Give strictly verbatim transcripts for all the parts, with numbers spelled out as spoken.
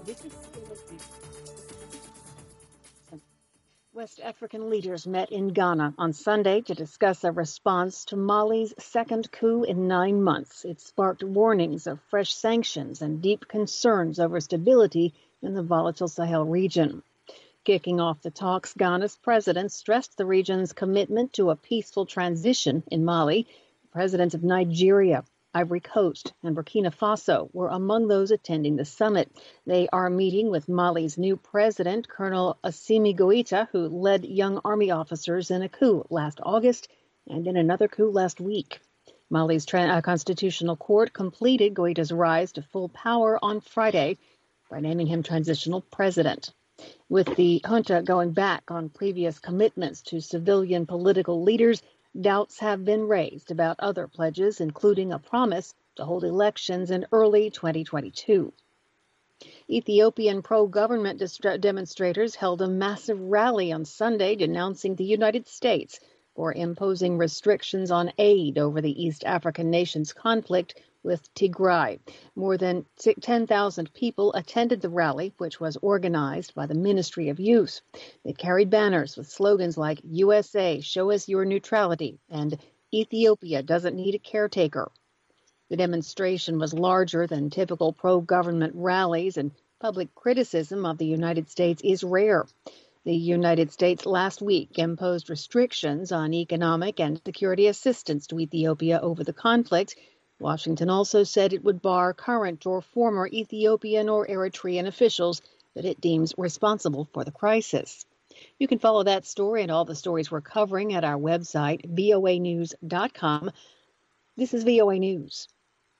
West African leaders met in Ghana on Sunday to discuss a response to Mali's second coup in nine months. It sparked warnings of fresh sanctions and deep concerns over stability in the volatile Sahel region. Kicking off the talks, Ghana's president stressed the region's commitment to a peaceful transition in Mali. The presidents of Nigeria, Ivory Coast, and Burkina Faso were among those attending the summit. They are meeting with Mali's new president, Colonel Assimi Goïta, who led young army officers in a coup last August and in another coup last week. Mali's tra- uh, constitutional court completed Goïta's rise to full power on Friday by naming him transitional president. With the junta going back on previous commitments to civilian political leaders, doubts have been raised about other pledges, including a promise to hold elections in early twenty twenty-two. Ethiopian pro-government demonstrators held a massive rally on Sunday denouncing the United States for imposing restrictions on aid over the East African nation's conflict with Tigray. More than ten thousand people attended the rally, which was organized by the Ministry of Youth. They carried banners with slogans like U S A, show us your neutrality, and Ethiopia doesn't need a caretaker. The demonstration was larger than typical pro-government rallies, and public criticism of the United States is rare. The United States last week imposed restrictions on economic and security assistance to Ethiopia over the conflict. Washington also said it would bar current or former Ethiopian or Eritrean officials that it deems responsible for the crisis. You can follow that story and all the stories we're covering at our website, V O A news dot com. This is V O A News.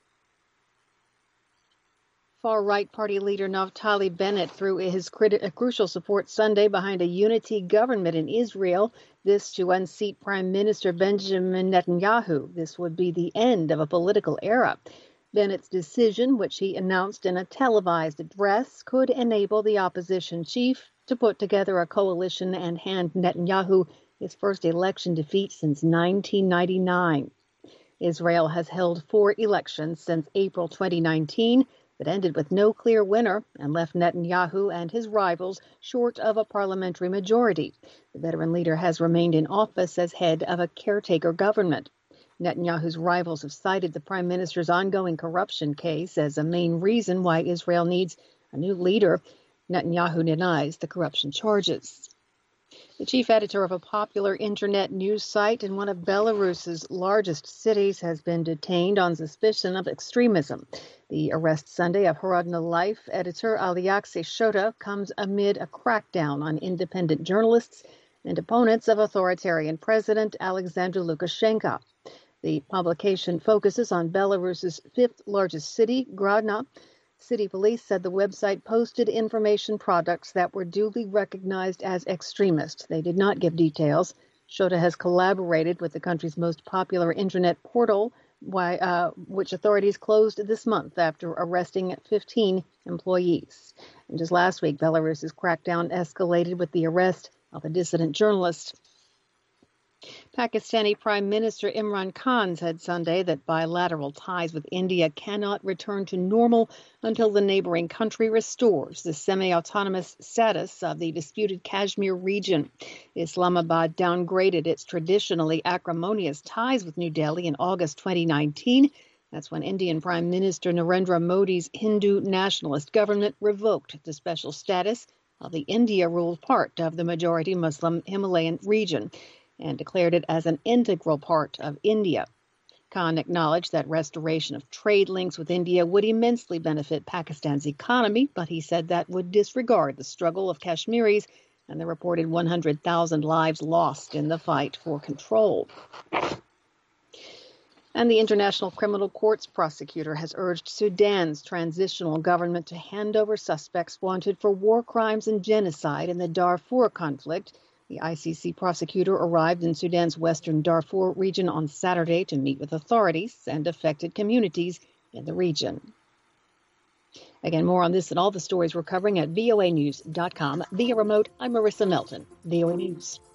Far-right party leader Naftali Bennett threw his criti- crucial support Sunday behind a unity government in Israel, this to unseat Prime Minister Benjamin Netanyahu. This would be the end of a political era. Bennett's decision, which he announced in a televised address, could enable the opposition chief to put together a coalition and hand Netanyahu his first election defeat since nineteen ninety-nine. Israel has held four elections since April twenty nineteen. That ended with no clear winner and left Netanyahu and his rivals short of a parliamentary majority. The veteran leader has remained in office as head of a caretaker government. Netanyahu's rivals have cited the prime minister's ongoing corruption case as a main reason why Israel needs a new leader. Netanyahu denies the corruption charges. The chief editor of a popular internet news site in one of Belarus's largest cities has been detained on suspicion of extremism. The arrest Sunday of Horodna Life editor Alexei Shota comes amid a crackdown on independent journalists and opponents of authoritarian President Alexander Lukashenko. The publication focuses on Belarus's fifth largest city, Grodno. City police said the website posted information products that were duly recognized as extremist. They did not give details. Shota has collaborated with the country's most popular internet portal, why, uh, which authorities closed this month after arresting fifteen employees. And just last week, Belarus's crackdown escalated with the arrest of a dissident journalist. Pakistani Prime Minister Imran Khan said Sunday that bilateral ties with India cannot return to normal until the neighboring country restores the semi-autonomous status of the disputed Kashmir region. Islamabad downgraded its traditionally acrimonious ties with New Delhi in August twenty nineteen. That's when Indian Prime Minister Narendra Modi's Hindu nationalist government revoked the special status of the India-ruled part of the majority Muslim Himalayan region and declared it as an integral part of India. Khan acknowledged that restoration of trade links with India would immensely benefit Pakistan's economy, but he said that would disregard the struggle of Kashmiris and the reported one hundred thousand lives lost in the fight for control. And the International Criminal Court's prosecutor has urged Sudan's transitional government to hand over suspects wanted for war crimes and genocide in the Darfur conflict. The I C C prosecutor arrived in Sudan's western Darfur region on Saturday to meet with authorities and affected communities in the region. Again, more on this and all the stories we're covering at V O A news dot com. Via remote, I'm Marissa Melton, V O A News.